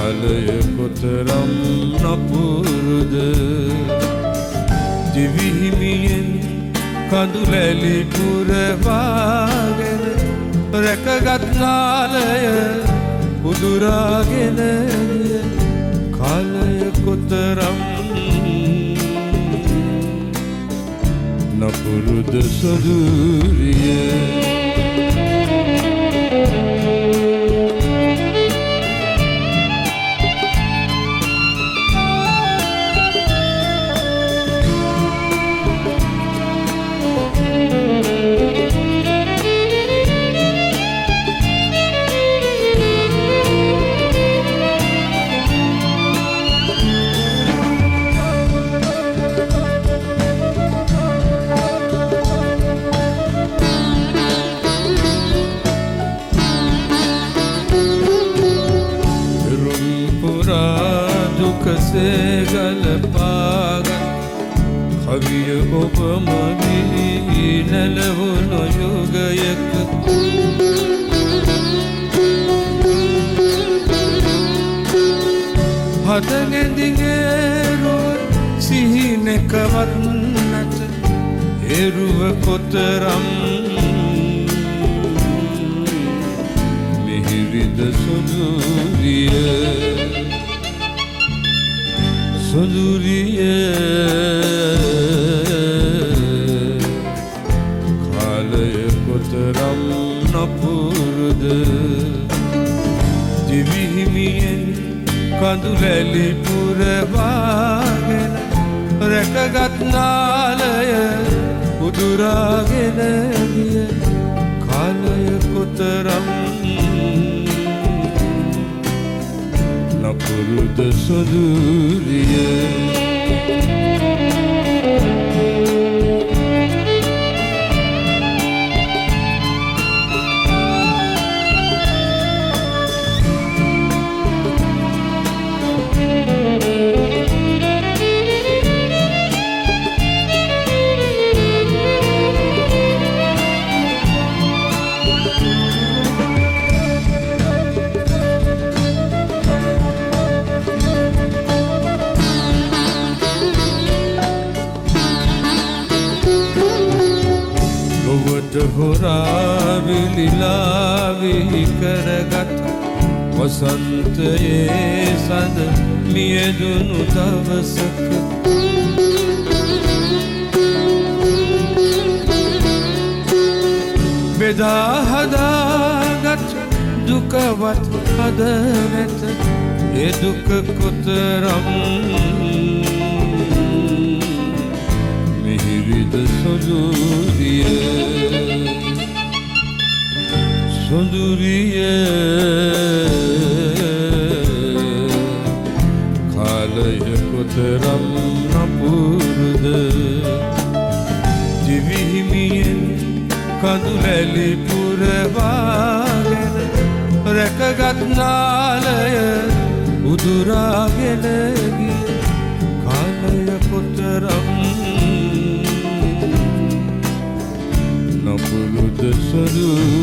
කාලය කොතරම් නපුරුද දිවිහිමියෙන් කඳුලැලි පුරවාගෙන රැකගත් නාලය උදුරාගෙන ගිය කාලය කොතරම් නපුරුද සොදුරිය ගලපාගත් කවිය ඔබම වී නැලවුණු යුගයක හදගෙදිගේරුව සිහිනෙකවත් නැත එරුව කොතරම් මිහිරිද සුදුරිය සොදුරිය කාලය කොතරම් නපුරුද දිවිහිමියෙන් කඳුලැලි පුරවාගෙන රැකගත් නාලය උදුරාගෙන ගිය කාලය කොතරම් නපුරුද සොදුරිය හොරා විලිලාවි කරගත් වසන්තයේ සඳ මියදුණු දවසක බෙදා හදාගත් දුකවත් හද නැත ඒ දුක කොතරම් මිහිරිද සොදුරිය සොදුරිය කාලය කොතරම් නපුරුද දිවිහිමියෙන් කඳුලැලි පුරවාගෙන රැකගත් නාලය උදුරාගෙන ගිය කාලය කොතරම් නපුරුද සොදුරිය